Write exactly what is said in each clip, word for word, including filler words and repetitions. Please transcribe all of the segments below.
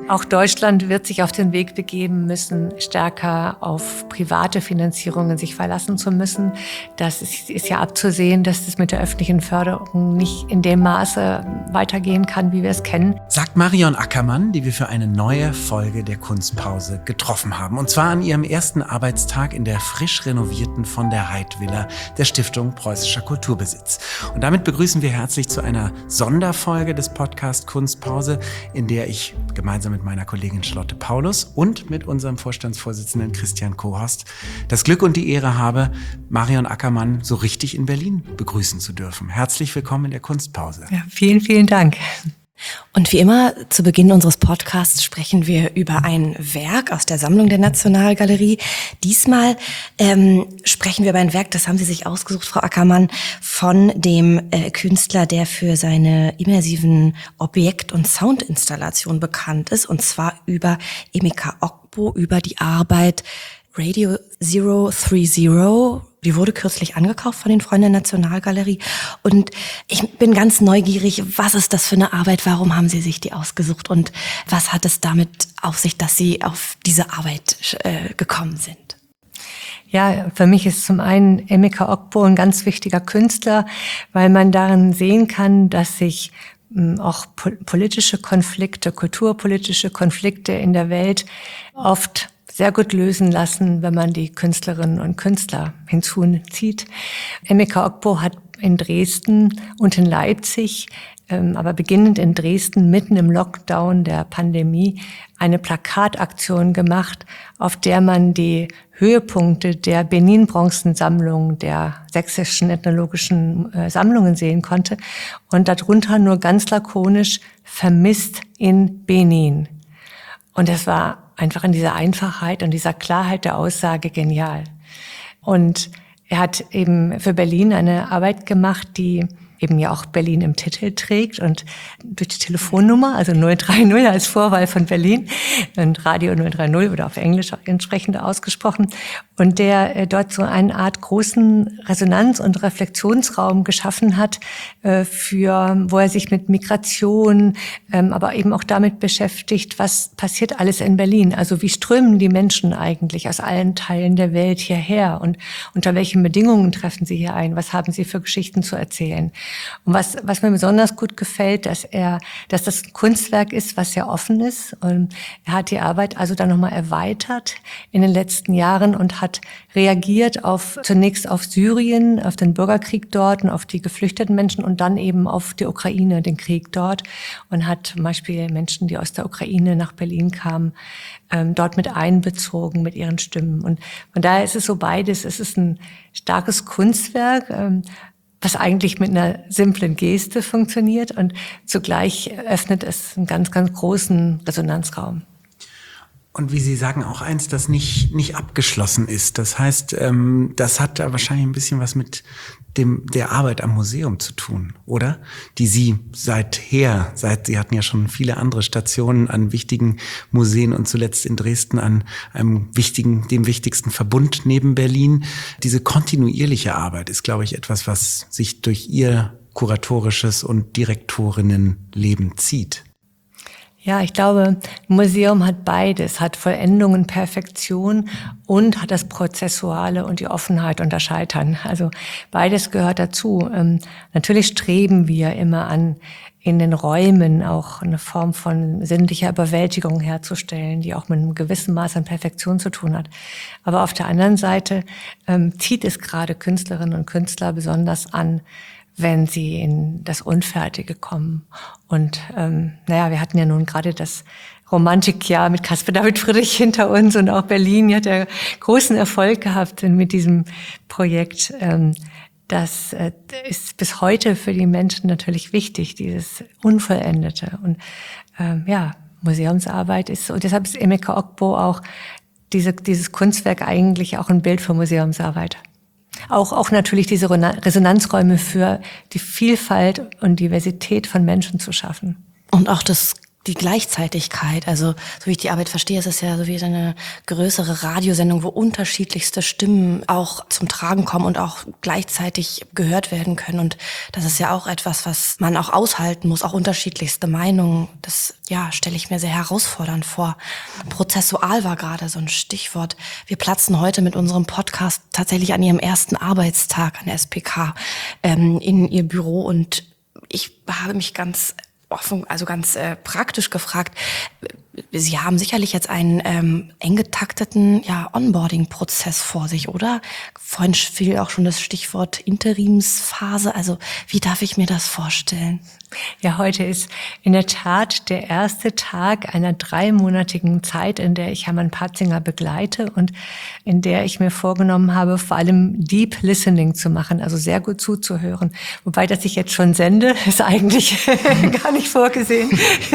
Auch Deutschland wird sich auf den Weg begeben müssen, stärker auf private Finanzierungen sich verlassen zu müssen. Das ist, ist ja abzusehen, dass das mit der öffentlichen Förderung nicht in dem Maße weitergehen kann, wie wir es kennen. Sagt Marion Ackermann, die wir für eine neue Folge der Kunstpause getroffen haben. Und zwar an ihrem ersten Arbeitstag in der frisch renovierten Von der Heydt Villa der Stiftung Preußischer Kulturbesitz. Und damit begrüßen wir herzlich zu einer Sonderfolge des Podcast Kunstpause, in der ich gemeinsam mit meiner Kollegin Charlotte Paulus und mit unserem Vorstandsvorsitzenden Christian Kohorst das Glück und die Ehre habe, Marion Ackermann so richtig in Berlin begrüßen zu dürfen. Herzlich willkommen in der Kunstpause. Ja, vielen, vielen Dank. Und wie immer, zu Beginn unseres Podcasts sprechen wir über ein Werk aus der Sammlung der Nationalgalerie. Diesmal ähm, sprechen wir über ein Werk, das haben Sie sich ausgesucht, Frau Ackermann, von dem äh, Künstler, der für seine immersiven Objekt- und Soundinstallationen bekannt ist, und zwar über Emeka Ogbo, über die Arbeit Radio Zero Three Zero. Die wurde kürzlich angekauft von den Freunden der Nationalgalerie. Und ich bin ganz neugierig, was ist das für eine Arbeit? Warum haben Sie sich die ausgesucht? Und was hat es damit auf sich, dass Sie auf diese Arbeit äh, gekommen sind? Ja, für mich ist zum einen Emeka Ogbo ein ganz wichtiger Künstler, weil man darin sehen kann, dass sich auch politische Konflikte, kulturpolitische Konflikte in der Welt oft sehr gut lösen lassen, wenn man die Künstlerinnen und Künstler hinzuzieht. Emeka Ogbo hat in Dresden und in Leipzig, ähm, aber beginnend in Dresden, mitten im Lockdown der Pandemie, eine Plakataktion gemacht, auf der man die Höhepunkte der Benin-Bronzensammlung, der sächsischen ethnologischen äh, Sammlungen sehen konnte und darunter nur ganz lakonisch vermisst in Benin. Und das war einfach in dieser Einfachheit und dieser Klarheit der Aussage genial. Und er hat eben für Berlin eine Arbeit gemacht, die eben ja auch Berlin im Titel trägt und durch die Telefonnummer, also null drei null als Vorwahl von Berlin und Radio null drei null oder auf Englisch auch entsprechend ausgesprochen, und der äh, dort so eine Art großen Resonanz- und Reflexionsraum geschaffen hat, äh, für, wo er sich mit Migration, ähm, aber eben auch damit beschäftigt, was passiert alles in Berlin, also wie strömen die Menschen eigentlich aus allen Teilen der Welt hierher und unter welchen Bedingungen treffen sie hier ein, was haben sie für Geschichten zu erzählen. Und was, was mir besonders gut gefällt, dass er, dass das ein Kunstwerk ist, was sehr offen ist. Und er hat die Arbeit also dann nochmal erweitert in den letzten Jahren und hat reagiert auf, zunächst auf Syrien, auf den Bürgerkrieg dort und auf die geflüchteten Menschen und dann eben auf die Ukraine, den Krieg dort, und hat zum Beispiel Menschen, die aus der Ukraine nach Berlin kamen, ähm, dort mit einbezogen mit ihren Stimmen. Und von daher ist es so beides. Es ist ein starkes Kunstwerk, ähm, was eigentlich mit einer simplen Geste funktioniert, und zugleich öffnet es einen ganz, ganz großen Resonanzraum. Und wie Sie sagen, auch eins, das nicht nicht abgeschlossen ist. Das heißt, ähm, das hat da wahrscheinlich ein bisschen was mit dem der Arbeit am Museum zu tun, oder? Die Sie seither, seit Sie hatten ja schon viele andere Stationen an wichtigen Museen und zuletzt in Dresden an einem wichtigen, dem wichtigsten Verbund neben Berlin. Diese kontinuierliche Arbeit ist, glaube ich, etwas, was sich durch Ihr kuratorisches und Direktorinnenleben zieht. Ja, ich glaube, ein Museum hat beides, hat Vollendung und Perfektion und hat das Prozessuale und die Offenheit und das Scheitern. Also beides gehört dazu. Ähm, natürlich streben wir immer an, in den Räumen auch eine Form von sinnlicher Überwältigung herzustellen, die auch mit einem gewissen Maß an Perfektion zu tun hat. Aber auf der anderen Seite ähm, zieht es gerade Künstlerinnen und Künstler besonders an, wenn sie in das Unfertige kommen. Und ähm, naja, wir hatten ja nun gerade das Romantikjahr mit Caspar David Friedrich hinter uns, und auch Berlin hat ja großen Erfolg gehabt mit diesem Projekt. Ähm, das äh, ist bis heute für die Menschen natürlich wichtig, dieses Unvollendete. Und ähm, ja, Museumsarbeit ist, und deshalb ist Emeka Ogbo auch diese, dieses Kunstwerk eigentlich auch ein Bild für Museumsarbeit. Auch, auch natürlich diese Resonanzräume für die Vielfalt und Diversität von Menschen zu schaffen. Und auch das die Gleichzeitigkeit. Also, so wie ich die Arbeit verstehe, ist es ja so wie eine größere Radiosendung, wo unterschiedlichste Stimmen auch zum Tragen kommen und auch gleichzeitig gehört werden können. Und das ist ja auch etwas, was man auch aushalten muss, auch unterschiedlichste Meinungen. Das, ja, stelle ich mir sehr herausfordernd vor. Prozessual war gerade so ein Stichwort. Wir platzen heute mit unserem Podcast tatsächlich an Ihrem ersten Arbeitstag an der S P K ähm, in Ihr Büro, und ich habe mich ganz offen, also ganz äh, praktisch gefragt, Sie haben sicherlich jetzt einen ähm, eng getakteten ja, Onboarding-Prozess vor sich, oder? Vorhin fiel auch schon das Stichwort Interimsphase. Also wie darf ich mir das vorstellen? Ja, heute ist in der Tat der erste Tag einer dreimonatigen Zeit, in der ich Hermann Patzinger begleite und in der ich mir vorgenommen habe, vor allem Deep Listening zu machen, also sehr gut zuzuhören. Wobei, dass ich jetzt schon sende, ist eigentlich gar nicht vorgesehen.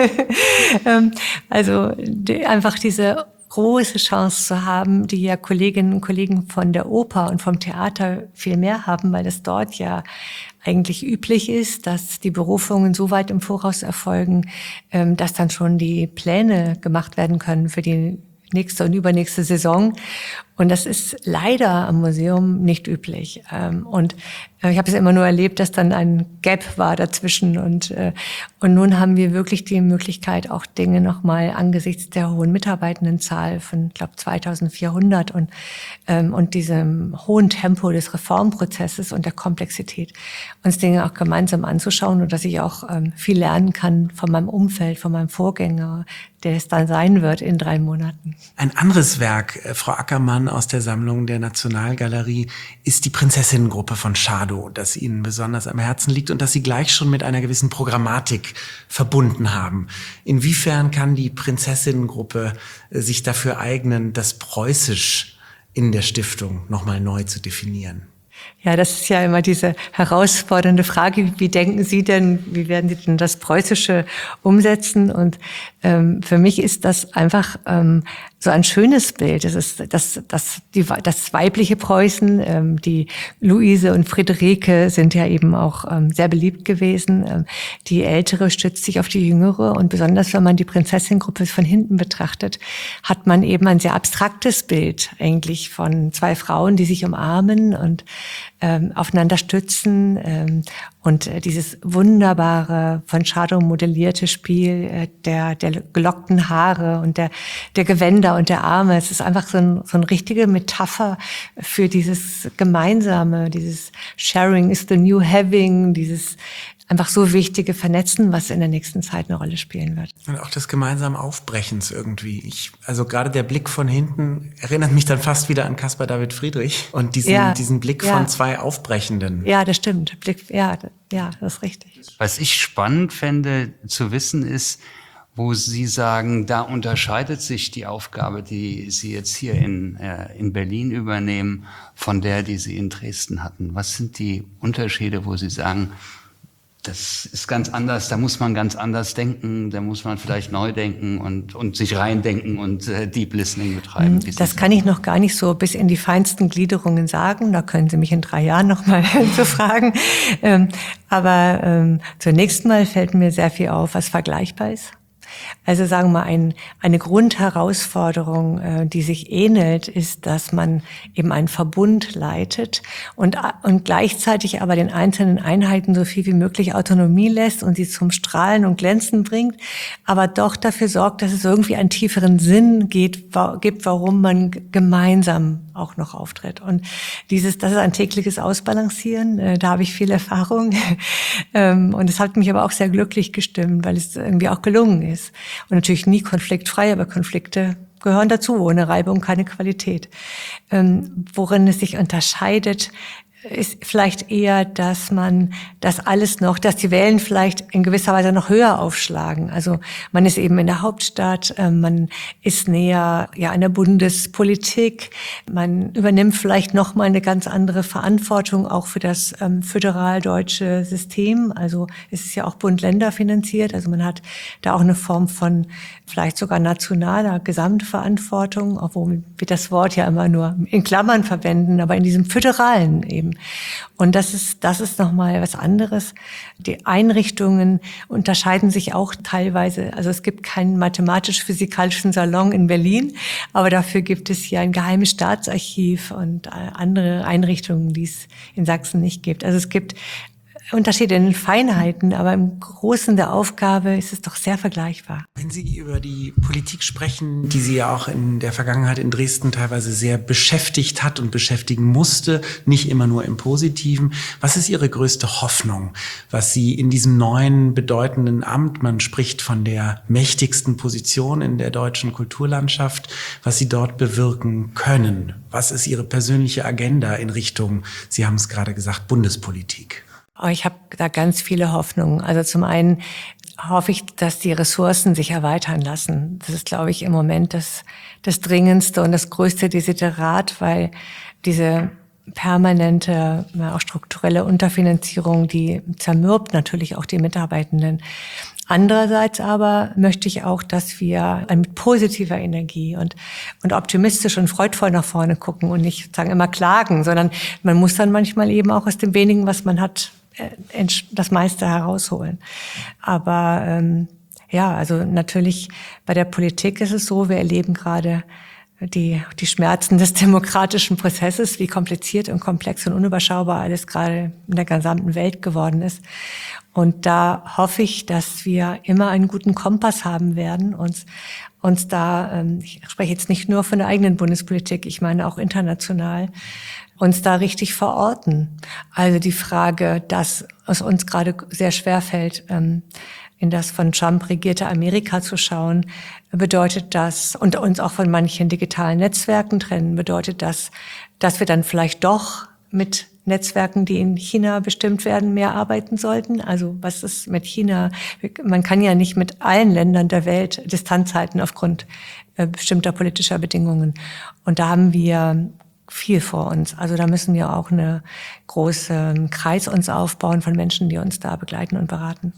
Also die, einfach diese große Chance zu haben, die ja Kolleginnen und Kollegen von der Oper und vom Theater viel mehr haben, weil es dort ja eigentlich üblich ist, dass die Berufungen so weit im Voraus erfolgen, dass dann schon die Pläne gemacht werden können für die nächste und übernächste Saison. Und das ist leider am Museum nicht üblich. Und ich habe es immer nur erlebt, dass dann ein Gap war dazwischen. Und, und nun haben wir wirklich die Möglichkeit, auch Dinge nochmal angesichts der hohen Mitarbeitendenzahl von, ich glaube, zweitausendvierhundert und, und diesem hohen Tempo des Reformprozesses und der Komplexität, uns Dinge auch gemeinsam anzuschauen und dass ich auch viel lernen kann von meinem Umfeld, von meinem Vorgänger, der es dann sein wird in drei Monaten. Ein anderes Werk, Frau Ackermann, aus der Sammlung der Nationalgalerie ist die Prinzessinnengruppe von Schadow, das Ihnen besonders am Herzen liegt und das Sie gleich schon mit einer gewissen Programmatik verbunden haben. Inwiefern kann die Prinzessinnengruppe sich dafür eignen, das Preußisch in der Stiftung nochmal neu zu definieren? Ja, das ist ja immer diese herausfordernde Frage. Wie denken Sie denn, wie werden Sie denn das Preußische umsetzen? Und ähm, für mich ist das einfach ähm, so ein schönes Bild. Das ist das, das, die, das weibliche Preußen. Ähm, die Luise und Friederike sind ja eben auch ähm, sehr beliebt gewesen. Ähm, die Ältere stützt sich auf die Jüngere. Und besonders, wenn man die Prinzessinnengruppe von hinten betrachtet, hat man eben ein sehr abstraktes Bild eigentlich von zwei Frauen, die sich umarmen und ähm, aufeinander stützen. Ähm, und äh, dieses wunderbare, von Schadow modellierte Spiel äh, der, der gelockten Haare und der, der Gewänder und der Arme. Es ist einfach so, ein, so eine richtige Metapher für dieses Gemeinsame, dieses Sharing is the new having, dieses einfach so wichtige Vernetzen, was in der nächsten Zeit eine Rolle spielen wird. Und auch des gemeinsamen Aufbrechens irgendwie. Ich, also gerade der Blick von hinten erinnert mich dann fast wieder an Caspar David Friedrich und diesen, ja, diesen Blick ja. von zwei Aufbrechenden. Ja, das stimmt. Blick, ja, ja, das ist richtig. Was ich spannend fände zu wissen ist, wo Sie sagen, da unterscheidet sich die Aufgabe, die Sie jetzt hier in, äh, in Berlin übernehmen, von der, die Sie in Dresden hatten. Was sind die Unterschiede, wo Sie sagen, das ist ganz anders, da muss man ganz anders denken, da muss man vielleicht neu denken und, und sich reindenken und äh, Deep Listening betreiben. Das kann ich noch gar nicht so bis in die feinsten Gliederungen sagen. Da können Sie mich in drei Jahren noch mal zu fragen. Ähm, aber ähm, zunächst mal fällt mir sehr viel auf, was vergleichbar ist. Also sagen wir mal, ein, eine Grundherausforderung, äh, die sich ähnelt, ist, dass man eben einen Verbund leitet und, und gleichzeitig aber den einzelnen Einheiten so viel wie möglich Autonomie lässt und sie zum Strahlen und Glänzen bringt, aber doch dafür sorgt, dass es irgendwie einen tieferen Sinn geht, wa- gibt, warum man g- gemeinsam auch noch auftritt. Und dieses, das ist ein tägliches Ausbalancieren, äh, da habe ich viel Erfahrung. ähm, und es hat mich aber auch sehr glücklich gestimmt, weil es irgendwie auch gelungen ist. Und natürlich nie konfliktfrei, aber Konflikte gehören dazu. Ohne Reibung keine Qualität. Ähm, worin es sich unterscheidet, ist vielleicht eher, dass man das alles noch, dass die Wellen vielleicht in gewisser Weise noch höher aufschlagen. Also man ist eben in der Hauptstadt, äh, man ist näher ja an der Bundespolitik, man übernimmt vielleicht noch mal eine ganz andere Verantwortung auch für das ähm, föderal-deutsche System. Also es ist ja auch Bund-Länder finanziert, also man hat da auch eine Form von vielleicht sogar nationaler Gesamtverantwortung, obwohl wir das Wort ja immer nur in Klammern verwenden, aber in diesem föderalen eben geben. Und das ist, das ist nochmal was anderes. Die Einrichtungen unterscheiden sich auch teilweise. Also es gibt keinen mathematisch-physikalischen Salon in Berlin, aber dafür gibt es hier ein geheimes Staatsarchiv und andere Einrichtungen, die es in Sachsen nicht gibt. Also es gibt Unterschiede in den Feinheiten, aber im Großen der Aufgabe ist es doch sehr vergleichbar. Wenn Sie über die Politik sprechen, die Sie ja auch in der Vergangenheit in Dresden teilweise sehr beschäftigt hat und beschäftigen musste, nicht immer nur im Positiven, was ist Ihre größte Hoffnung, was Sie in diesem neuen bedeutenden Amt, man spricht von der mächtigsten Position in der deutschen Kulturlandschaft, was Sie dort bewirken können? Was ist Ihre persönliche Agenda in Richtung, Sie haben es gerade gesagt, Bundespolitik? Ich habe da ganz viele Hoffnungen. Also zum einen hoffe ich, dass die Ressourcen sich erweitern lassen. Das ist, glaube ich, im Moment das, das dringendste und das größte Desiderat, weil diese permanente, auch strukturelle Unterfinanzierung, die zermürbt natürlich auch die Mitarbeitenden. Andererseits aber möchte ich auch, dass wir mit positiver Energie und, und optimistisch und freudvoll nach vorne gucken und nicht sagen immer klagen, sondern man muss dann manchmal eben auch aus dem wenigen, was man hat, das meiste herausholen. Aber ähm, ja, also natürlich bei der Politik ist es so, wir erleben gerade die, die Schmerzen des demokratischen Prozesses, wie kompliziert und komplex und unüberschaubar alles gerade in der gesamten Welt geworden ist. Und da hoffe ich, dass wir immer einen guten Kompass haben werden, uns, uns da, ähm, ich spreche jetzt nicht nur von der eigenen Bundespolitik, ich meine auch international, uns da richtig verorten. Also die Frage, dass es uns gerade sehr schwer fällt, ähm, in das von Trump regierte Amerika zu schauen, bedeutet das, und uns auch von manchen digitalen Netzwerken trennen, bedeutet das, dass wir dann vielleicht doch mit Netzwerken, die in China bestimmt werden, mehr arbeiten sollten. Also was ist mit China? Man kann ja nicht mit allen Ländern der Welt Distanz halten aufgrund äh, bestimmter politischer Bedingungen. Und da haben wir viel vor uns. Also da müssen wir auch einen großen Kreis uns aufbauen von Menschen, die uns da begleiten und beraten.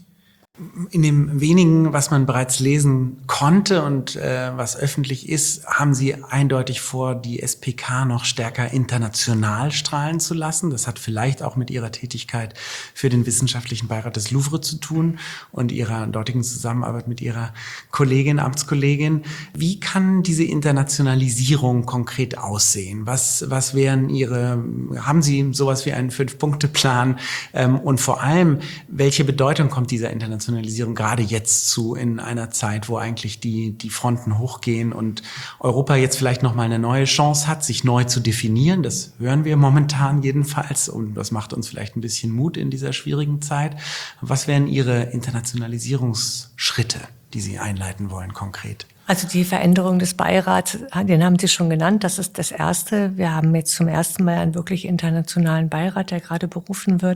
In dem wenigen, was man bereits lesen konnte und äh, was öffentlich ist, haben Sie eindeutig vor, die S P K noch stärker international strahlen zu lassen. Das hat vielleicht auch mit Ihrer Tätigkeit für den Wissenschaftlichen Beirat des Louvre zu tun und Ihrer dortigen Zusammenarbeit mit Ihrer Kollegin, Amtskollegin. Wie kann diese Internationalisierung konkret aussehen? Was, was wären Ihre, haben Sie sowas wie einen Fünf-Punkte-Plan? Ähm, und vor allem, welche Bedeutung kommt dieser Internationalisierung gerade jetzt zu, in einer Zeit, wo eigentlich die, die Fronten hochgehen und Europa jetzt vielleicht nochmal eine neue Chance hat, sich neu zu definieren. Das hören wir momentan jedenfalls und das macht uns vielleicht ein bisschen Mut in dieser schwierigen Zeit. Was wären Ihre Internationalisierungsschritte, die Sie einleiten wollen konkret? Also die Veränderung des Beirats, den haben Sie schon genannt, das ist das Erste. Wir haben jetzt zum ersten Mal einen wirklich internationalen Beirat, der gerade berufen wird.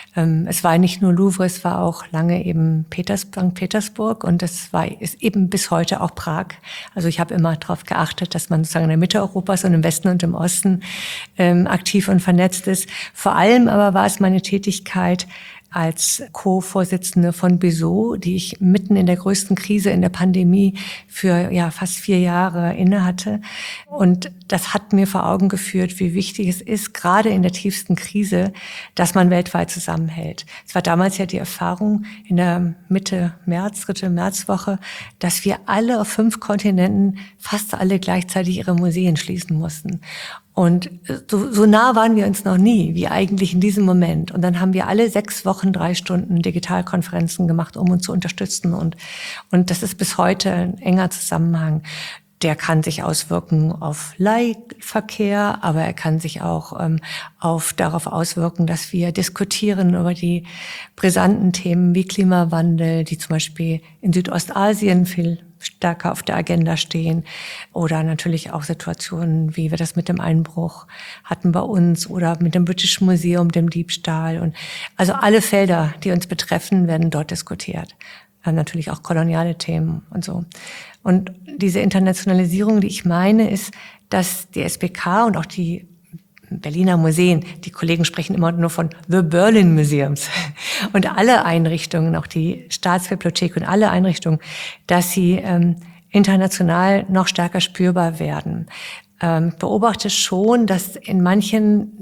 Es war nicht nur Louvre, es war auch lange eben Sankt Petersburg und das war ist eben bis heute auch Prag. Also ich habe immer darauf geachtet, dass man sozusagen in der Mitte Europas und im Westen und im Osten ähm, aktiv und vernetzt ist. Vor allem aber war es meine Tätigkeit als Co-Vorsitzende von BESO, die ich mitten in der größten Krise in der Pandemie für ja fast vier Jahre innehatte. Und das hat mir vor Augen geführt, wie wichtig es ist, gerade in der tiefsten Krise, dass man weltweit zusammenhält. Es war damals ja die Erfahrung in der Mitte März, dritte Märzwoche, dass wir alle auf fünf Kontinenten fast alle gleichzeitig ihre Museen schließen mussten. Und so, so nah waren wir uns noch nie, wie eigentlich in diesem Moment. Und dann haben wir alle sechs Wochen, drei Stunden Digitalkonferenzen gemacht, um uns zu unterstützen. Und, und das ist bis heute ein enger Zusammenhang. Der kann sich auswirken auf Leihverkehr, aber er kann sich auch ähm, auf darauf auswirken, dass wir diskutieren über die brisanten Themen wie Klimawandel, die zum Beispiel in Südostasien viel stärker auf der Agenda stehen, oder natürlich auch Situationen, wie wir das mit dem Einbruch hatten bei uns oder mit dem British Museum, dem Diebstahl. Und also alle Felder, die uns betreffen, werden dort diskutiert. Ähm, natürlich auch koloniale Themen und so. Und diese Internationalisierung, die ich meine, ist, dass die S P K und auch die Berliner Museen, die Kollegen sprechen immer nur von The Berlin Museums und alle Einrichtungen, auch die Staatsbibliothek und alle Einrichtungen, dass sie ähm, international noch stärker spürbar werden. Ähm, beobachte schon, dass in manchen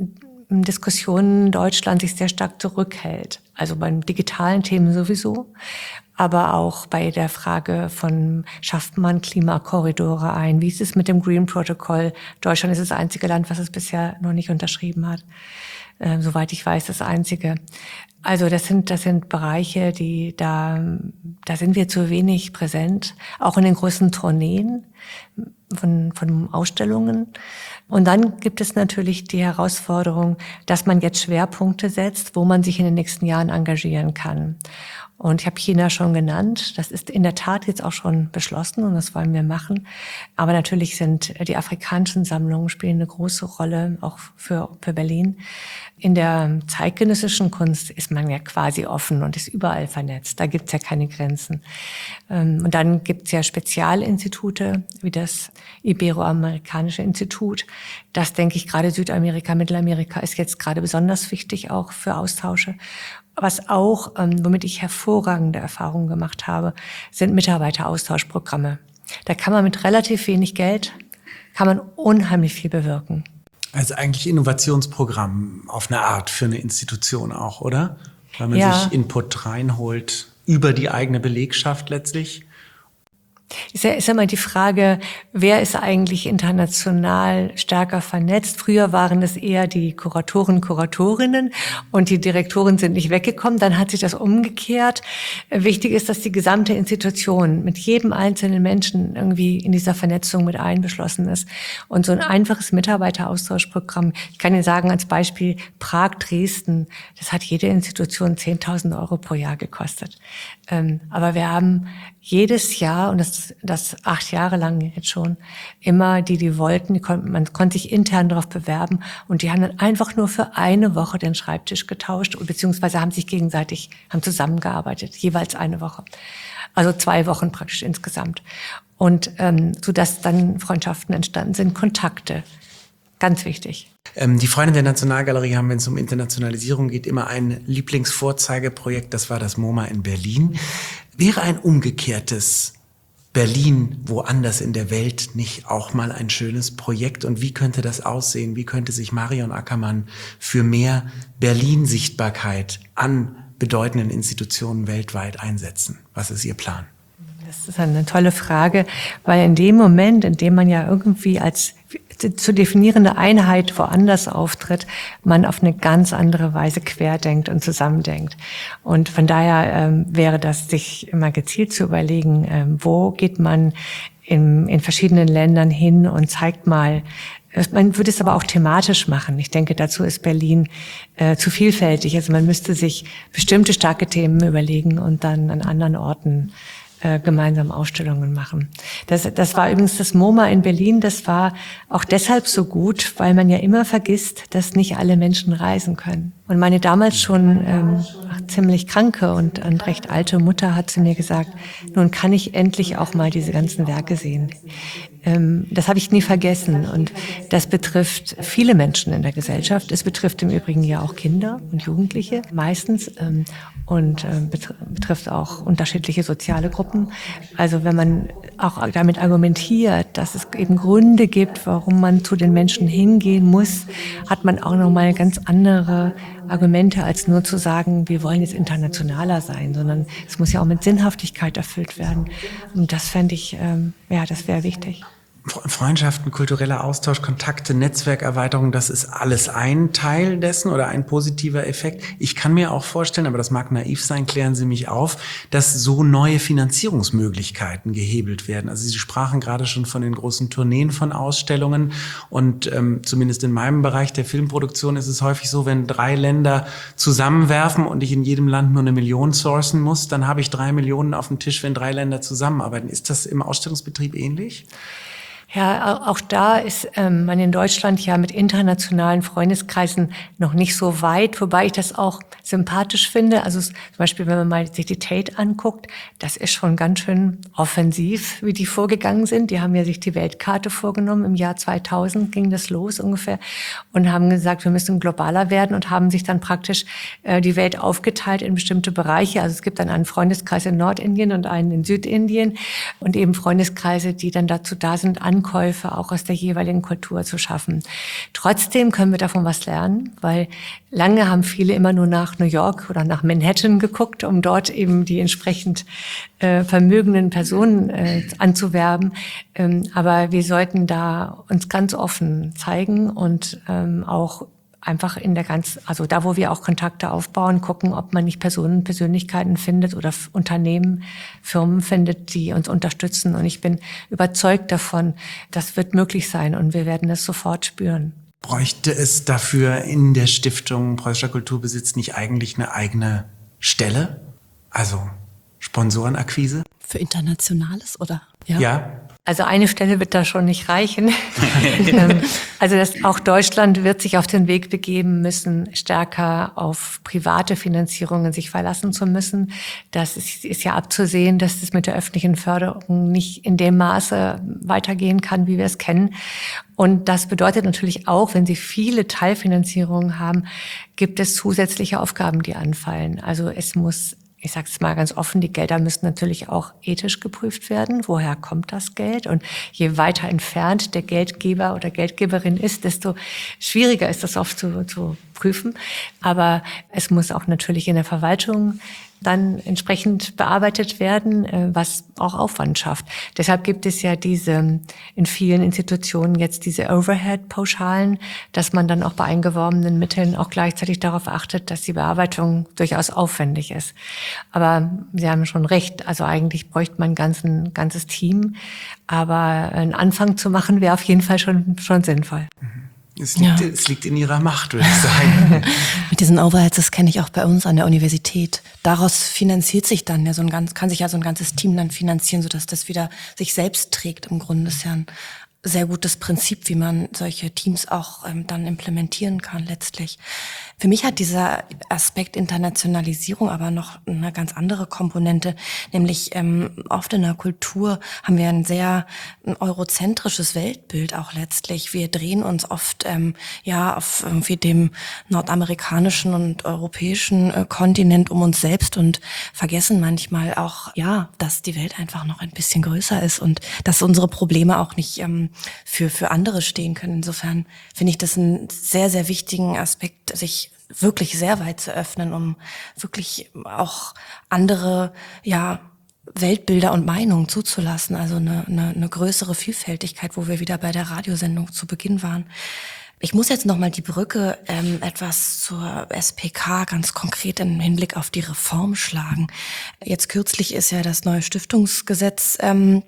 Diskussionen Deutschland sich sehr stark zurückhält. Also beim digitalen Themen sowieso, aber auch bei der Frage von, schafft man Klimakorridore ein? Wie ist es mit dem Green Protocol? Deutschland ist das einzige Land, was es bisher noch nicht unterschrieben hat. Äh, soweit ich weiß, das einzige. Also das sind, das sind Bereiche, die da, da sind wir zu wenig präsent. Auch in den großen Tourneen von, von Ausstellungen. Und dann gibt es natürlich die Herausforderung, dass man jetzt Schwerpunkte setzt, wo man sich in den nächsten Jahren engagieren kann. Und ich habe China schon genannt. Das ist in der Tat jetzt auch schon beschlossen und das wollen wir machen. Aber natürlich sind die afrikanischen Sammlungen spielen eine große Rolle, auch für, für Berlin. In der zeitgenössischen Kunst ist man ja quasi offen und ist überall vernetzt. Da gibt's ja keine Grenzen. Und dann gibt's ja Spezialinstitute wie das Iberoamerikanische Institut. Das, denke ich, gerade Südamerika, Mittelamerika ist jetzt gerade besonders wichtig auch für Austausche. Was auch, ähm, womit ich hervorragende Erfahrungen gemacht habe, sind Mitarbeiteraustauschprogramme. Da kann man mit relativ wenig Geld, kann man unheimlich viel bewirken. Also eigentlich Innovationsprogramm auf eine Art für eine Institution auch, oder? Weil man ja. sich Input reinholt über die eigene Belegschaft letztlich. Ist ja, ist ja immer die Frage, wer ist eigentlich international stärker vernetzt? Früher waren es eher die Kuratoren, Kuratorinnen und die Direktoren sind nicht weggekommen. Dann hat sich das umgekehrt. Wichtig ist, dass die gesamte Institution mit jedem einzelnen Menschen irgendwie in dieser Vernetzung mit einbeschlossen ist. Und so ein einfaches Mitarbeiteraustauschprogramm, ich kann Ihnen sagen, als Beispiel Prag, Dresden, das hat jede Institution zehntausend Euro pro Jahr gekostet. Aber wir haben jedes Jahr, und das, das acht Jahre lang jetzt schon, immer die, die wollten, die konnten, man konnte sich intern darauf bewerben und die haben dann einfach nur für eine Woche den Schreibtisch getauscht, beziehungsweise haben sich gegenseitig, haben zusammengearbeitet, jeweils eine Woche. Also zwei Wochen praktisch insgesamt. Und ähm, so dass dann Freundschaften entstanden sind, Kontakte. Ganz wichtig. Ähm, die Freunde der Nationalgalerie haben, wenn es um Internationalisierung geht, immer ein Lieblingsvorzeigeprojekt, das war das MoMA in Berlin. Wäre ein umgekehrtes Berlin woanders in der Welt nicht auch mal ein schönes Projekt? Und wie könnte das aussehen? Wie könnte sich Marion Ackermann für mehr Berlin-Sichtbarkeit an bedeutenden Institutionen weltweit einsetzen? Was ist Ihr Plan? Das ist eine tolle Frage, weil in dem Moment, in dem man ja irgendwie als zu definierende Einheit woanders auftritt, man auf eine ganz andere Weise querdenkt und zusammendenkt. Und von daher ähm, wäre das, sich immer gezielt zu überlegen, ähm, wo geht man in, in verschiedenen Ländern hin und zeigt mal. Man würde es aber auch thematisch machen. Ich denke, dazu ist Berlin äh, zu vielfältig. Also man müsste sich bestimmte starke Themen überlegen und dann an anderen Orten Äh, gemeinsam Ausstellungen machen. Das, das war übrigens das MoMA in Berlin, das war auch deshalb so gut, weil man ja immer vergisst, dass nicht alle Menschen reisen können. Und meine damals schon ähm, ziemlich kranke und, und recht alte Mutter hat zu mir gesagt, nun kann ich endlich auch mal diese ganzen Werke sehen. Ähm, das habe ich nie vergessen und das betrifft viele Menschen in der Gesellschaft. Es betrifft im Übrigen ja auch Kinder und Jugendliche meistens ähm, und äh, betrifft auch unterschiedliche soziale Gruppen. Also wenn man auch damit argumentiert, dass es eben Gründe gibt, warum man zu den Menschen hingehen muss, hat man auch nochmal ganz andere Argumente, als nur zu sagen, wir wollen jetzt internationaler sein, sondern es muss ja auch mit Sinnhaftigkeit erfüllt werden. Und das fände ich, ähm, ja, das wäre wichtig. Freundschaften, kultureller Austausch, Kontakte, Netzwerkerweiterung, das ist alles ein Teil dessen oder ein positiver Effekt. Ich kann mir auch vorstellen, aber das mag naiv sein, klären Sie mich auf, dass so neue Finanzierungsmöglichkeiten gehebelt werden. Also Sie sprachen gerade schon von den großen Tourneen von Ausstellungen und ähm, zumindest in meinem Bereich der Filmproduktion ist es häufig so, wenn drei Länder zusammenwerfen und ich in jedem Land nur eine Million sourcen muss, dann habe ich drei Millionen auf dem Tisch, wenn drei Länder zusammenarbeiten. Ist das im Ausstellungsbetrieb ähnlich? Ja, auch da ist ähm, man in Deutschland ja mit internationalen Freundeskreisen noch nicht so weit, wobei ich das auch sympathisch finde. Also zum Beispiel, wenn man mal sich die Tate anguckt, das ist schon ganz schön offensiv, wie die vorgegangen sind. Die haben ja sich die Weltkarte vorgenommen. Im Jahr zweitausend ging das los ungefähr und haben gesagt, wir müssen globaler werden und haben sich dann praktisch äh, die Welt aufgeteilt in bestimmte Bereiche. Also es gibt dann einen Freundeskreis in Nordindien und einen in Südindien und eben Freundeskreise, die dann dazu da sind, an Ankäufe auch aus der jeweiligen Kultur zu schaffen. Trotzdem können wir davon was lernen, weil lange haben viele immer nur nach New York oder nach Manhattan geguckt, um dort eben die entsprechend äh, vermögenden Personen äh, anzuwerben. Ähm, aber wir sollten da uns ganz offen zeigen und ähm, auch einfach in der ganz, also da, wo wir auch Kontakte aufbauen, gucken, ob man nicht Personen, Persönlichkeiten findet oder F- Unternehmen, Firmen findet, die uns unterstützen. Und ich bin überzeugt davon, das wird möglich sein und wir werden das sofort spüren. Bräuchte es dafür in der Stiftung Preußischer Kulturbesitz nicht eigentlich eine eigene Stelle? Also Sponsorenakquise? Für Internationales, oder? Ja. ja. Also eine Stelle wird da schon nicht reichen. Also das, auch Deutschland wird sich auf den Weg begeben müssen, stärker auf private Finanzierungen sich verlassen zu müssen. Das ist, ist ja abzusehen, dass das mit der öffentlichen Förderung nicht in dem Maße weitergehen kann, wie wir es kennen. Und das bedeutet natürlich auch, wenn Sie viele Teilfinanzierungen haben, gibt es zusätzliche Aufgaben, die anfallen. Also es muss, ich sage es mal ganz offen, die Gelder müssen natürlich auch ethisch geprüft werden. Woher kommt das Geld? Und je weiter entfernt der Geldgeber oder Geldgeberin ist, desto schwieriger ist das oft zu, zu prüfen. Aber es muss auch natürlich in der Verwaltung dann entsprechend bearbeitet werden, was auch Aufwand schafft. Deshalb gibt es ja diese in vielen Institutionen jetzt diese Overhead-Pauschalen, dass man dann auch bei eingeworbenen Mitteln auch gleichzeitig darauf achtet, dass die Bearbeitung durchaus aufwendig ist. Aber Sie haben schon recht, also eigentlich bräuchte man ein ganzen, ganzes Team, aber einen Anfang zu machen wäre auf jeden Fall schon, schon sinnvoll. Es liegt, ja. es liegt in ihrer Macht, würde ich sagen. Mit diesen Overheads, das kenne ich auch bei uns an der Universität. Daraus finanziert sich dann ja so ein ganz, kann sich ja so ein ganzes Team dann finanzieren, sodass das wieder sich selbst trägt. Im Grunde ist ja ein sehr gutes Prinzip, wie man solche Teams auch ähm, dann implementieren kann letztlich. Für mich hat dieser Aspekt Internationalisierung aber noch eine ganz andere Komponente, nämlich ähm, oft in der Kultur haben wir ein sehr ein eurozentrisches Weltbild auch letztlich. Wir drehen uns oft ähm, ja auf irgendwie dem nordamerikanischen und europäischen äh, Kontinent um uns selbst und vergessen manchmal auch, ja, dass die Welt einfach noch ein bisschen größer ist und dass unsere Probleme auch nicht ähm, für für andere stehen können. Insofern finde ich das einen sehr, sehr wichtigen Aspekt, sich wirklich sehr weit zu öffnen, um wirklich auch andere, ja, Weltbilder und Meinungen zuzulassen. Also eine, eine, eine größere Vielfältigkeit, wo wir wieder bei der Radiosendung zu Beginn waren. Ich muss jetzt nochmal die Brücke ähm, etwas zur S P K ganz konkret im Hinblick auf die Reform schlagen. Jetzt kürzlich ist ja das neue Stiftungsgesetz ähm,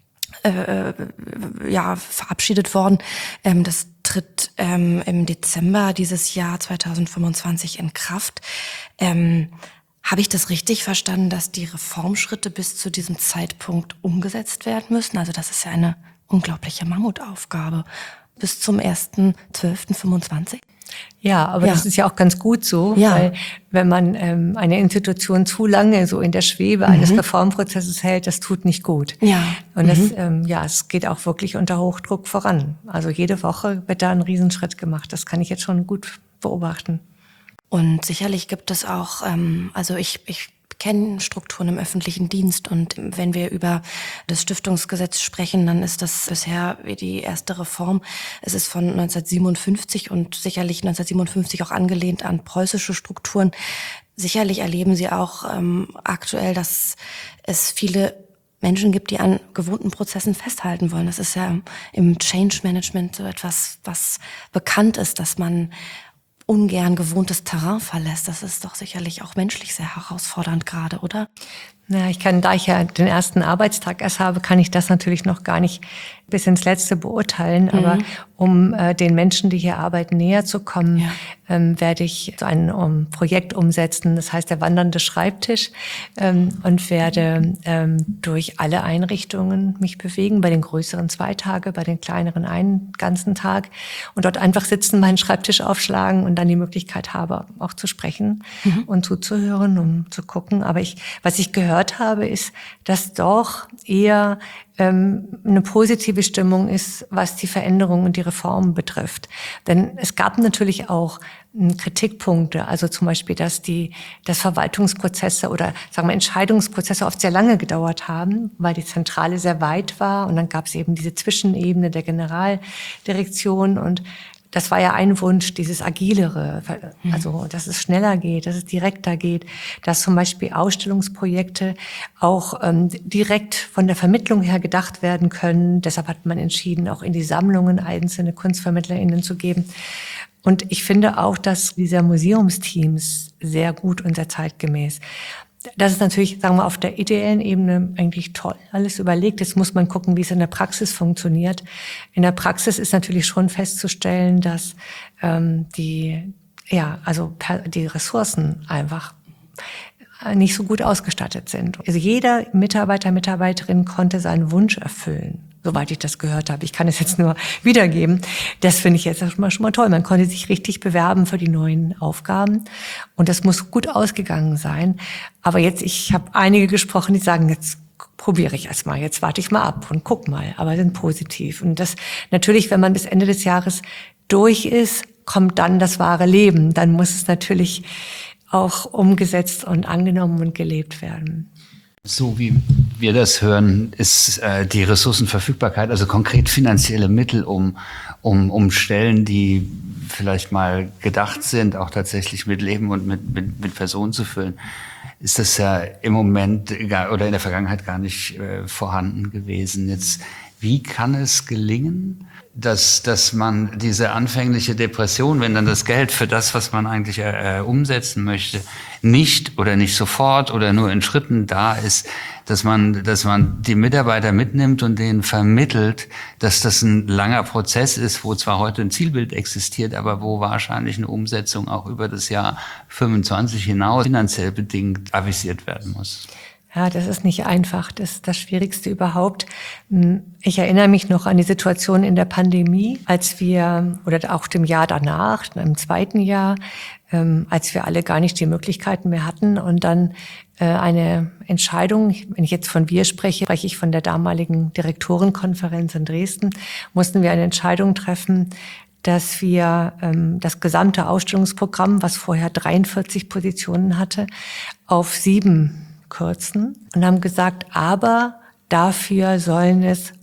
Äh, ja, verabschiedet worden. Ähm, das tritt ähm, im Dezember dieses Jahr zweitausendfünfundzwanzig in Kraft. Ähm, habe ich das richtig verstanden, dass die Reformschritte bis zu diesem Zeitpunkt umgesetzt werden müssen? Also das ist ja eine unglaubliche Mammutaufgabe. Bis zum ersten zwölften fünfundzwanzig? Ja, aber Ja. das ist ja auch ganz gut so, Ja. weil wenn man ähm, eine Institution zu lange so in der Schwebe eines Mhm. Reformprozesses hält, das tut nicht gut. Ja. Und das, Mhm. ähm, ja, es geht auch wirklich unter Hochdruck voran. Also jede Woche wird da ein Riesenschritt gemacht. Das kann ich jetzt schon gut beobachten. Und sicherlich gibt es auch, ähm, also ich, ich kenne Strukturen im öffentlichen Dienst und wenn wir über das Stiftungsgesetz sprechen, dann ist das bisher wie die erste Reform. Es ist von neunzehnhundertsiebenundfünfzig und sicherlich neunzehnhundertsiebenundfünfzig auch angelehnt an preußische Strukturen. Sicherlich erleben Sie auch ähm, aktuell, dass es viele Menschen gibt, die an gewohnten Prozessen festhalten wollen. Das ist ja im Change Management so etwas, was bekannt ist, dass man ungern gewohntes Terrain verlässt. Das ist doch sicherlich auch menschlich sehr herausfordernd gerade, oder? Na, ich kann, da ich ja den ersten Arbeitstag erst habe, kann ich das natürlich noch gar nicht bis ins Letzte beurteilen. Mhm. Aber um äh, den Menschen, die hier arbeiten, näher zu kommen, ja. ähm, werde ich so ein um, Projekt umsetzen. Das heißt der wandernde Schreibtisch ähm, und werde ähm, durch alle Einrichtungen mich bewegen, bei den größeren zwei Tage, bei den kleineren einen ganzen Tag und dort einfach sitzen, meinen Schreibtisch aufschlagen und dann die Möglichkeit habe, auch zu sprechen mhm. und zuzuhören, um zu gucken. Aber ich, was ich gehört gehört habe, ist, dass doch eher ähm, eine positive Stimmung ist, was die Veränderung und die Reformen betrifft. Denn es gab natürlich auch Kritikpunkte, also zum Beispiel, dass die, dass Verwaltungsprozesse oder sagen wir Entscheidungsprozesse oft sehr lange gedauert haben, weil die Zentrale sehr weit war und dann gab es eben diese Zwischenebene der Generaldirektion und das war ja ein Wunsch, dieses Agilere, also dass es schneller geht, dass es direkter geht, dass zum Beispiel Ausstellungsprojekte auch ähm, direkt von der Vermittlung her gedacht werden können. Deshalb hat man entschieden, auch in die Sammlungen einzelne KunstvermittlerInnen zu geben. Und ich finde auch, dass diese Museumsteams sehr gut und sehr zeitgemäß. Das ist natürlich, sagen wir, auf der ideellen Ebene eigentlich toll. Alles überlegt. Jetzt muss man gucken, wie es in der Praxis funktioniert. In der Praxis ist natürlich schon festzustellen, dass ähm, die, ja, also die Ressourcen einfach nicht so gut ausgestattet sind. Also jeder Mitarbeiter, Mitarbeiterin konnte seinen Wunsch erfüllen, soweit ich das gehört habe. Ich kann es jetzt nur wiedergeben. Das finde ich jetzt schon mal, schon mal toll. Man konnte sich richtig bewerben für die neuen Aufgaben. Und das muss gut ausgegangen sein. Aber jetzt, ich habe einige gesprochen, die sagen, jetzt probiere ich erst mal, jetzt warte ich mal ab und guck mal, aber sind positiv. Und das natürlich, wenn man bis Ende des Jahres durch ist, kommt dann das wahre Leben. Dann muss es natürlich auch umgesetzt und angenommen und gelebt werden. So wie wir das hören, ist äh, die Ressourcenverfügbarkeit, also konkret finanzielle Mittel, um, um, um Stellen, die vielleicht mal gedacht sind, auch tatsächlich mit Leben und mit, mit, mit Personen zu füllen, ist das ja im Moment gar, oder in der Vergangenheit gar nicht äh, vorhanden gewesen. Jetzt, wie kann es gelingen, dass, dass man diese anfängliche Depression, wenn dann das Geld für das, was man eigentlich äh, umsetzen möchte, nicht oder nicht sofort oder nur in Schritten da ist, dass man, dass man die Mitarbeiter mitnimmt und denen vermittelt, dass das ein langer Prozess ist, wo zwar heute ein Zielbild existiert, aber wo wahrscheinlich eine Umsetzung auch über das Jahr fünfundzwanzig hinaus finanziell bedingt avisiert werden muss. Ja, das ist nicht einfach. Das ist das Schwierigste überhaupt. Ich erinnere mich noch an die Situation in der Pandemie, als wir, oder auch dem Jahr danach, im zweiten Jahr, als wir alle gar nicht die Möglichkeiten mehr hatten und dann eine Entscheidung, wenn ich jetzt von wir spreche, spreche ich von der damaligen Direktorenkonferenz in Dresden, mussten wir eine Entscheidung treffen, dass wir ähm, das gesamte Ausstellungsprogramm, was vorher dreiundvierzig Positionen hatte, auf sieben kürzen und haben gesagt, aber dafür sollen es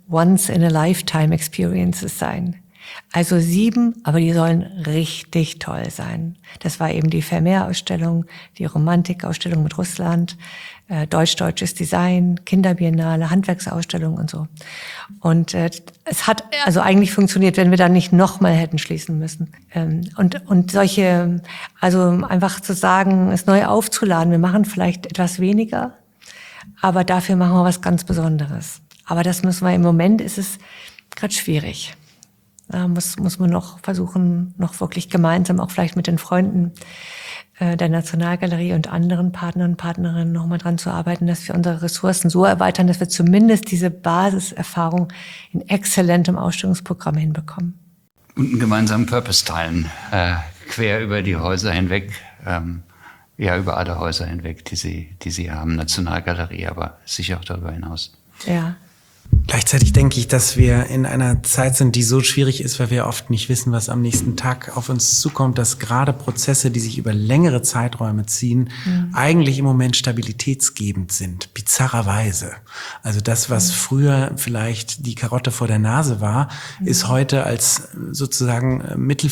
Once-in-a-Lifetime-Experiences sein. Also sieben, aber die sollen richtig toll sein. Das war eben die Vermeer-Ausstellung, die Romantikausstellung mit Russland, äh, Deutsch-Deutsches Design, Kinderbiennale, Handwerksausstellung und so. Und äh, es hat also eigentlich funktioniert, wenn wir dann nicht nochmal hätten schließen müssen. Ähm, und, und solche, also einfach zu sagen, es neu aufzuladen, wir machen vielleicht etwas weniger, aber dafür machen wir was ganz Besonderes. Aber das müssen wir, im Moment ist es gerade schwierig. Da muss, muss man noch versuchen, noch wirklich gemeinsam, auch vielleicht mit den Freunden äh, der Nationalgalerie und anderen Partnern und Partnerinnen noch mal dran zu arbeiten, dass wir unsere Ressourcen so erweitern, dass wir zumindest diese Basiserfahrung in exzellentem Ausstellungsprogramm hinbekommen. Und einen gemeinsamen Purpose teilen, äh, quer über die Häuser hinweg, ähm, ja, über alle Häuser hinweg, die sie, die sie haben, Nationalgalerie, aber sicher auch darüber hinaus. Ja. Gleichzeitig denke ich, dass wir in einer Zeit sind, die so schwierig ist, weil wir oft nicht wissen, was am nächsten Tag auf uns zukommt, dass gerade Prozesse, die sich über längere Zeiträume ziehen, mhm. eigentlich im Moment stabilitätsgebend sind, bizarrerweise. Also das, was mhm. früher vielleicht die Karotte vor der Nase war, mhm. ist heute als sozusagen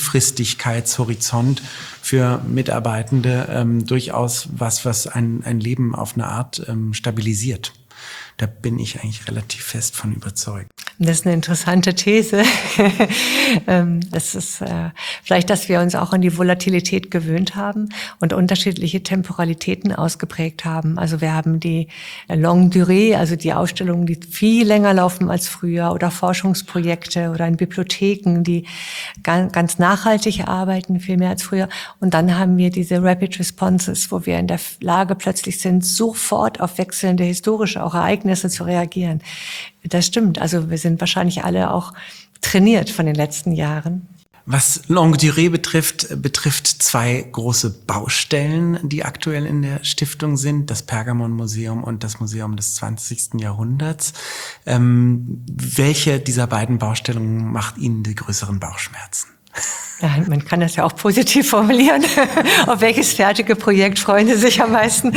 Mittelfristigkeitshorizont für Mitarbeitende ähm, durchaus was, was ein, ein Leben auf eine Art ähm, stabilisiert. Da bin ich eigentlich relativ fest von überzeugt. Das ist eine interessante These. Das ist äh, vielleicht, dass wir uns auch an die Volatilität gewöhnt haben und unterschiedliche Temporalitäten ausgeprägt haben. Also wir haben die Longue Durée, also die Ausstellungen, die viel länger laufen als früher, oder Forschungsprojekte oder in Bibliotheken, die ganz nachhaltig arbeiten, viel mehr als früher. Und dann haben wir diese Rapid Responses, wo wir in der Lage plötzlich sind, sofort auf wechselnde historische auch Ereignisse zu reagieren. Das stimmt. Also wir sind wahrscheinlich alle auch trainiert von den letzten Jahren. Was Longue Durée betrifft, betrifft, betrifft zwei große Baustellen, die aktuell in der Stiftung sind, das Pergamon-Museum und das Museum des zwanzigsten Jahrhunderts. Ähm, welche dieser beiden Baustellen macht Ihnen die größeren Bauchschmerzen? Ja, man kann das ja auch positiv formulieren. Auf welches fertige Projekt freuen Sie sich am meisten?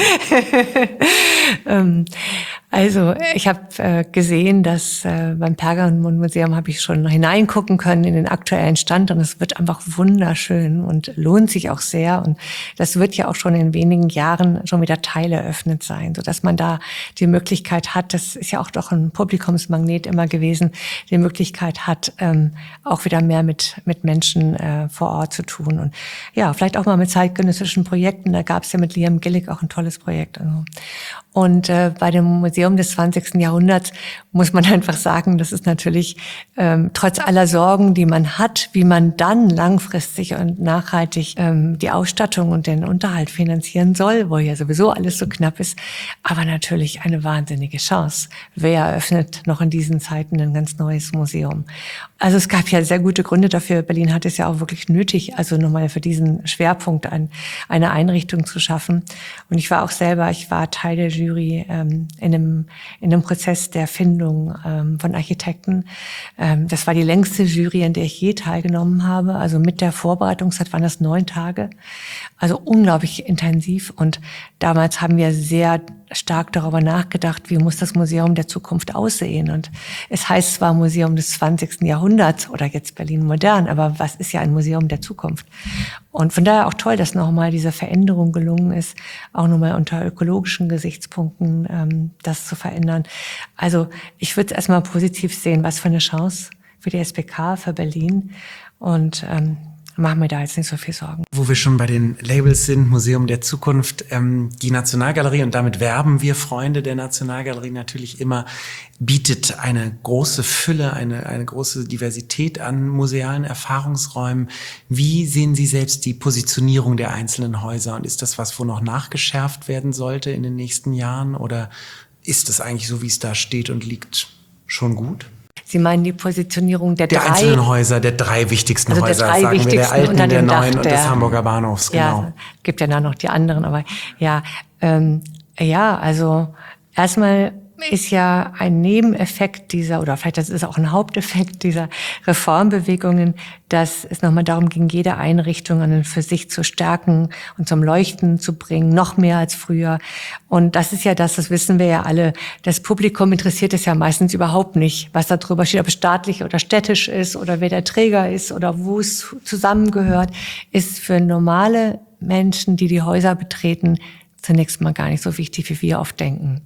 ähm, also ich habe äh, gesehen, dass äh, beim Pergamon-Museum habe ich schon hineingucken können in den aktuellen Stand und es wird einfach wunderschön und lohnt sich auch sehr. Und das wird ja auch schon in wenigen Jahren schon wieder teileröffnet sein, sodass man da die Möglichkeit hat, das ist ja auch doch ein Publikumsmagnet immer gewesen, die Möglichkeit hat, ähm, auch wieder mehr mit, mit Menschen äh, vor Ort zu tun. Und ja, vielleicht auch mal mit zeitgenössischen Projekten. Da gab es ja mit Liam Gillick auch ein tolles Projekt. Also. Und äh, bei dem Museum des zwanzigsten Jahrhunderts muss man einfach sagen, das ist natürlich ähm, trotz aller Sorgen, die man hat, wie man dann langfristig und nachhaltig ähm, die Ausstattung und den Unterhalt finanzieren soll, wo ja sowieso alles so knapp ist, aber natürlich eine wahnsinnige Chance. Wer eröffnet noch in diesen Zeiten ein ganz neues Museum? Also es gab ja sehr gute Gründe dafür. Berlin hat es ja auch wirklich nötig, also nochmal für diesen Schwerpunkt ein, eine Einrichtung zu schaffen. Und ich war auch selber, ich war Teil der Jury ähm, in einem in einem Prozess der Findung ähm, von Architekten. Ähm, das war die längste Jury, in der ich je teilgenommen habe. Also mit der Vorbereitungszeit waren das neun Tage. Also unglaublich intensiv. Und damals haben wir sehr stark darüber nachgedacht, wie muss das Museum der Zukunft aussehen. Und es heißt zwar Museum des zwanzigsten Jahrhunderts oder jetzt Berlin modern, aber was ist ja ein Museum der Zukunft? Und von daher auch toll, dass nochmal diese Veränderung gelungen ist, auch nochmal unter ökologischen Gesichtspunkten ähm, das zu verändern. Also ich würde es erstmal positiv sehen, was für eine Chance für die S P K, für Berlin. Und ähm, machen wir da jetzt nicht so viel Sorgen. Wo wir schon bei den Labels sind, Museum der Zukunft, ähm, die Nationalgalerie, und damit werben wir Freunde der Nationalgalerie natürlich immer, bietet eine große Fülle, eine, eine große Diversität an musealen Erfahrungsräumen. Wie sehen Sie selbst die Positionierung der einzelnen Häuser? Und ist das was, wo noch nachgeschärft werden sollte in den nächsten Jahren? Oder ist es eigentlich so, wie es da steht und liegt, schon gut? Sie meinen die Positionierung der, der drei einzelnen Häuser, der drei wichtigsten also der Häuser, drei sagen wir, der alten, unter der dem neuen Dach und der, des Hamburger Bahnhofs, genau. Ja, gibt ja dann noch die anderen, aber ja, ähm, ja, also erstmal ist ja ein Nebeneffekt dieser, oder vielleicht das ist auch ein Haupteffekt dieser Reformbewegungen, dass es nochmal darum ging, jede Einrichtung an und für sich zu stärken und zum Leuchten zu bringen, noch mehr als früher. Und das ist ja das, das wissen wir ja alle. Das Publikum interessiert es ja meistens überhaupt nicht, was da drüber steht, ob es staatlich oder städtisch ist oder wer der Träger ist oder wo es zusammengehört, ist für normale Menschen, die die Häuser betreten, zunächst mal gar nicht so wichtig, wie wir oft denken.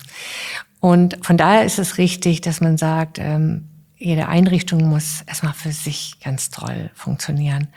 Und von daher ist es richtig, dass man sagt, ähm, jede Einrichtung muss erstmal für sich ganz toll funktionieren.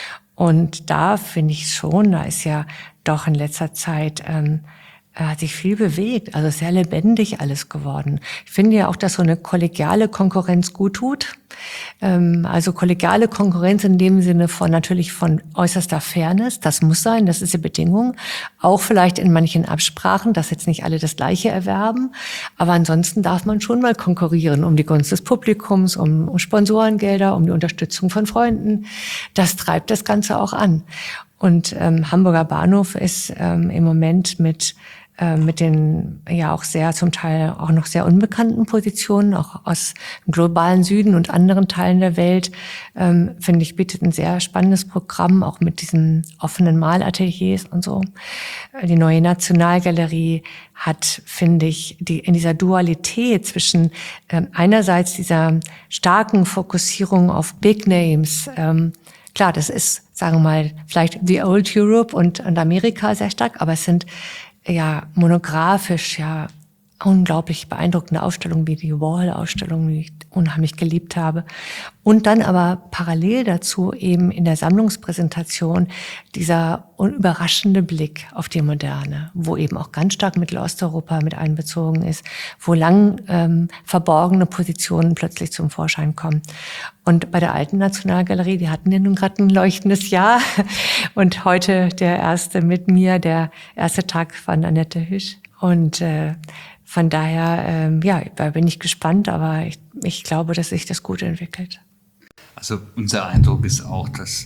Und da finde ich schon, da ist ja doch in letzter Zeit ähm, hat sich viel bewegt, also sehr lebendig alles geworden. Ich finde ja auch, dass so eine kollegiale Konkurrenz gut tut. Ähm, also kollegiale Konkurrenz in dem Sinne von natürlich von äußerster Fairness, das muss sein, das ist die Bedingung. Auch vielleicht in manchen Absprachen, dass jetzt nicht alle das Gleiche erwerben. Aber ansonsten darf man schon mal konkurrieren um die Gunst des Publikums, um, um Sponsorengelder, um die Unterstützung von Freunden. Das treibt das Ganze auch an. Und ähm, Hamburger Bahnhof ist ähm, im Moment mit mit den ja auch sehr zum Teil auch noch sehr unbekannten Positionen, auch aus dem globalen Süden und anderen Teilen der Welt, ähm, finde ich, bietet ein sehr spannendes Programm, auch mit diesen offenen Malateliers und so. Die neue Nationalgalerie hat, finde ich, die in dieser Dualität zwischen ähm, einerseits dieser starken Fokussierung auf Big Names, ähm, klar, das ist, sagen wir mal, vielleicht the old Europe und, und Amerika sehr stark, aber es sind ja monografisch, ja unglaublich beeindruckende Ausstellungen wie die Wall-Ausstellung, die ich unheimlich geliebt habe. Und dann aber parallel dazu eben in der Sammlungspräsentation dieser überraschende Blick auf die Moderne, wo eben auch ganz stark Mittelosteuropa mit einbezogen ist, wo lang ähm, verborgene Positionen plötzlich zum Vorschein kommen. Und bei der alten Nationalgalerie, die hatten ja nun gerade ein leuchtendes Jahr. Und heute der erste mit mir, der erste Tag von Annette Hüsch. Und äh, von daher, ähm, ja, da bin ich gespannt, aber ich, ich glaube, dass sich das gut entwickelt. Also unser Eindruck ist auch, dass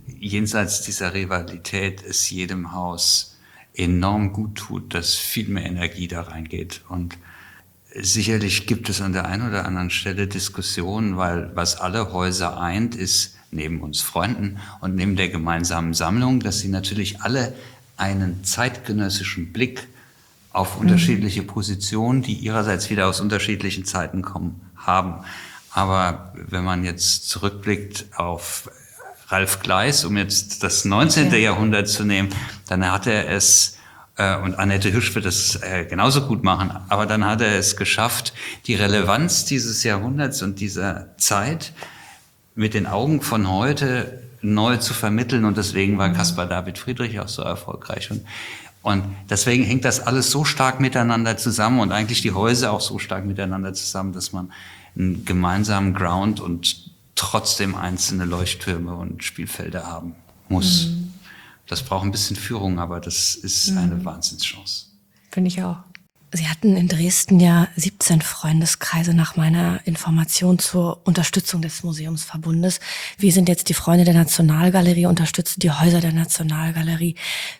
jenseits dieser Rivalität es jedem Haus enorm gut tut, dass viel mehr Energie da reingeht. Und sicherlich gibt es an der einen oder anderen Stelle Diskussionen, weil was alle Häuser eint, ist neben uns Freunden und neben der gemeinsamen Sammlung, dass sie natürlich alle einen zeitgenössischen Blick auf unterschiedliche Positionen, die ihrerseits wieder aus unterschiedlichen Zeiten kommen, haben. Aber wenn man jetzt zurückblickt auf Ralf Gleis, um jetzt das neunzehnte Ja. Jahrhundert zu nehmen, dann hat er es, äh, und Annette Hüsch wird das äh, genauso gut machen, aber dann hat er es geschafft, die Relevanz dieses Jahrhunderts und dieser Zeit mit den Augen von heute neu zu vermitteln. Und deswegen war Caspar David Friedrich auch so erfolgreich. Und, und deswegen hängt das alles so stark miteinander zusammen und eigentlich die Häuser auch so stark miteinander zusammen, dass man einen gemeinsamen Ground und trotzdem einzelne Leuchttürme und Spielfelder haben muss. Mhm. Das braucht ein bisschen Führung, aber das ist mhm. eine Wahnsinnschance. Finde ich auch. Sie hatten in Dresden ja siebzehn Freundeskreise nach meiner Information zur Unterstützung des Museumsverbundes. Wir sind jetzt die Freunde der Nationalgalerie, unterstützen die Häuser der Nationalgalerie.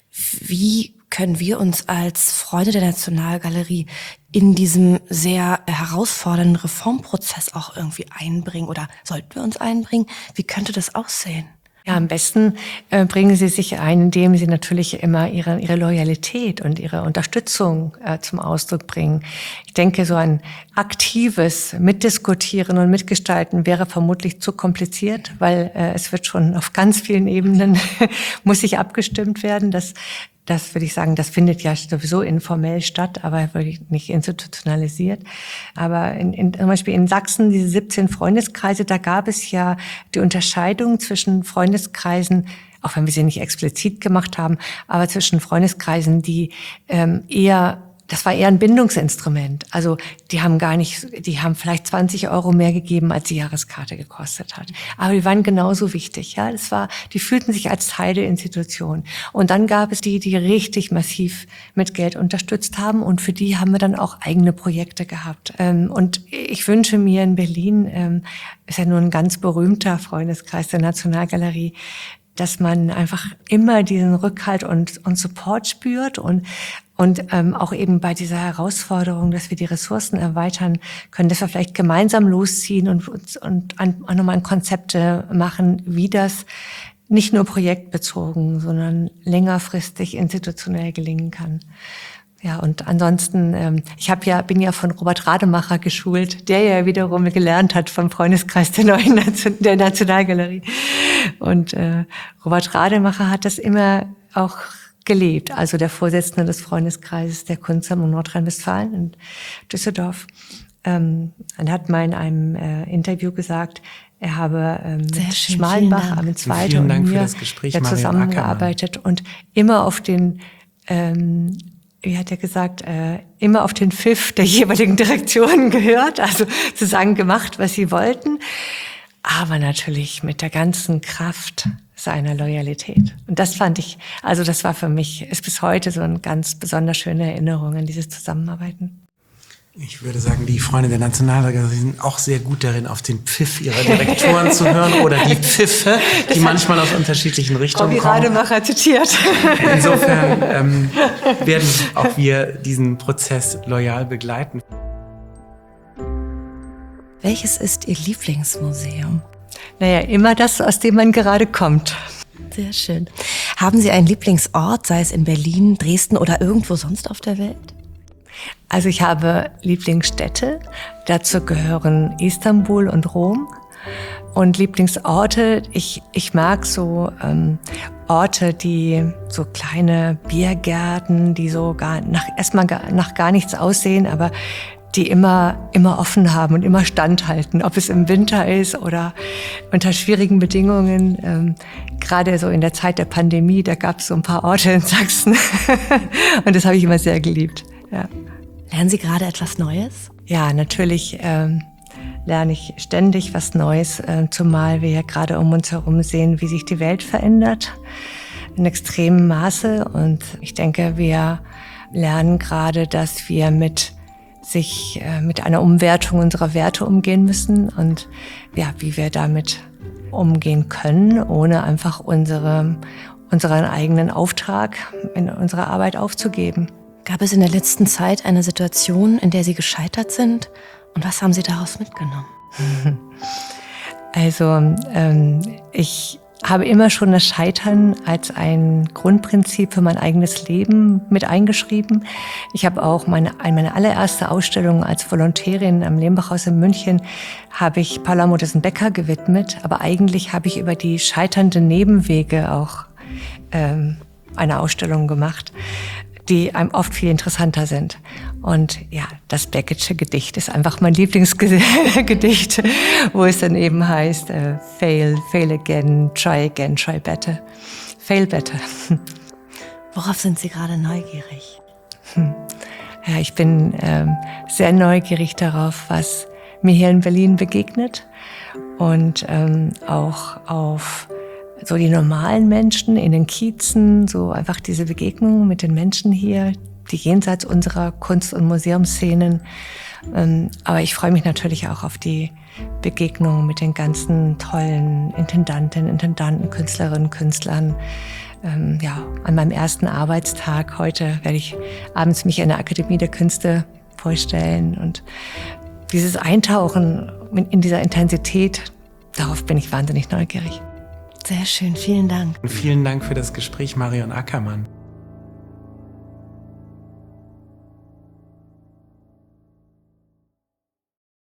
Wie können wir uns als Freunde der Nationalgalerie in diesem sehr herausfordernden Reformprozess auch irgendwie einbringen oder sollten wir uns einbringen? Wie könnte das aussehen? Ja, am besten äh, bringen Sie sich ein, indem Sie natürlich immer Ihre, Ihre Loyalität und Ihre Unterstützung äh, zum Ausdruck bringen. Ich denke, so ein aktives Mitdiskutieren und Mitgestalten wäre vermutlich zu kompliziert, weil äh, es wird schon auf ganz vielen Ebenen muss sich abgestimmt werden. Das Das würde ich sagen, das findet ja sowieso informell statt, aber wirklich nicht institutionalisiert. Aber in, in, zum Beispiel in Sachsen, diese siebzehn Freundeskreise, da gab es ja die Unterscheidung zwischen Freundeskreisen, auch wenn wir sie nicht explizit gemacht haben, aber zwischen Freundeskreisen, die ähm, eher das war eher ein Bindungsinstrument. Also die haben gar nicht, die haben vielleicht zwanzig Euro mehr gegeben, als die Jahreskarte gekostet hat. Aber die waren genauso wichtig. Ja, das war, die fühlten sich als Teil der Institution. Und dann gab es die, die richtig massiv mit Geld unterstützt haben. Und für die haben wir dann auch eigene Projekte gehabt. Und ich wünsche mir in Berlin, ist ja nur ein ganz berühmter Freundeskreis der Nationalgalerie, dass man einfach immer diesen Rückhalt und, und Support spürt und Und ähm, auch eben bei dieser Herausforderung, dass wir die Ressourcen erweitern können, dass wir vielleicht gemeinsam losziehen und, und, und an, auch nochmal Konzepte machen, wie das nicht nur projektbezogen, sondern längerfristig institutionell gelingen kann. Ja, und ansonsten, ähm, ich hab ja, bin ja von Robert Rademacher geschult, der ja wiederum gelernt hat vom Freundeskreis der neuen Nation, der Nationalgalerie. Und äh, Robert Rademacher hat das immer auch gelebt, also der Vorsitzende des Freundeskreises der Kunstsammlung Nordrhein-Westfalen in Düsseldorf. Ähm, er hat mal in einem äh, Interview gesagt, er habe ähm, mit schön, Schmalenbach, am Zweite und mir ja, zusammengearbeitet und immer auf den, ähm, wie hat er gesagt, äh, immer auf den Pfiff der jeweiligen Direktionen gehört, also sozusagen gemacht, was sie wollten, aber natürlich mit der ganzen Kraft seiner Loyalität. Und das fand ich, also das war für mich, ist bis heute so eine ganz besonders schöne Erinnerung an dieses Zusammenarbeiten. Ich würde sagen, die Freunde der Nationalgalerie sind auch sehr gut darin, auf den Pfiff ihrer Direktoren zu hören oder die Pfiffe, die das manchmal aus unterschiedlichen Richtungen kommen. Rademacher zitiert. Insofern ähm, werden auch wir diesen Prozess loyal begleiten. Welches ist Ihr Lieblingsmuseum? Naja, immer das, aus dem man gerade kommt. Sehr schön. Haben Sie einen Lieblingsort, sei es in Berlin, Dresden oder irgendwo sonst auf der Welt? Also ich habe Lieblingsstädte. Dazu gehören Istanbul und Rom. Und Lieblingsorte, ich, ich mag so ähm, Orte, die so kleine Biergärten, die so gar nach, erstmal gar, nach gar nichts aussehen, aber die immer, immer offen haben und immer standhalten, ob es im Winter ist oder unter schwierigen Bedingungen. Ähm, gerade so in der Zeit der Pandemie, da gab es so ein paar Orte in Sachsen und das habe ich immer sehr geliebt. Ja. Lernen Sie gerade etwas Neues? Ja, natürlich ähm, lerne ich ständig was Neues, äh, zumal wir ja gerade um uns herum sehen, wie sich die Welt verändert in extremem Maße. Und ich denke, wir lernen gerade, dass wir mit sich äh, mit einer Umwertung unserer Werte umgehen müssen und ja, wie wir damit umgehen können, ohne einfach unsere, unseren eigenen Auftrag in unserer Arbeit aufzugeben. Gab es in der letzten Zeit eine Situation, in der Sie gescheitert sind? Und was haben Sie daraus mitgenommen? Also ähm, ich habe immer schon das Scheitern als ein Grundprinzip für mein eigenes Leben mit eingeschrieben. Ich habe auch meine, meine allererste Ausstellung als Volontärin am Lehmbachhaus in München habe ich Paula Modersohn-Becker gewidmet. Aber eigentlich habe ich über die scheiternden Nebenwege auch ähm, eine Ausstellung gemacht, die einem oft viel interessanter sind. Und ja, das Beckett'sche Gedicht ist einfach mein Lieblingsgedicht, wo es dann eben heißt, äh, fail, fail again, try again, try better, fail better. Worauf sind Sie gerade neugierig? Hm. Ja, ich bin ähm, sehr neugierig darauf, was mir hier in Berlin begegnet und ähm, auch auf so die normalen Menschen in den Kiezen, so einfach diese Begegnungen mit den Menschen hier, die jenseits unserer Kunst- und Museumsszenen. Ähm, aber ich freue mich natürlich auch auf die Begegnungen mit den ganzen tollen Intendantinnen, Intendanten, Künstlerinnen, Künstlern. Ähm, ja, an meinem ersten Arbeitstag heute werde ich abends mich in der Akademie der Künste vorstellen und dieses Eintauchen in dieser Intensität, darauf bin ich wahnsinnig neugierig. Sehr schön, vielen Dank. Und vielen Dank für das Gespräch, Marion Ackermann.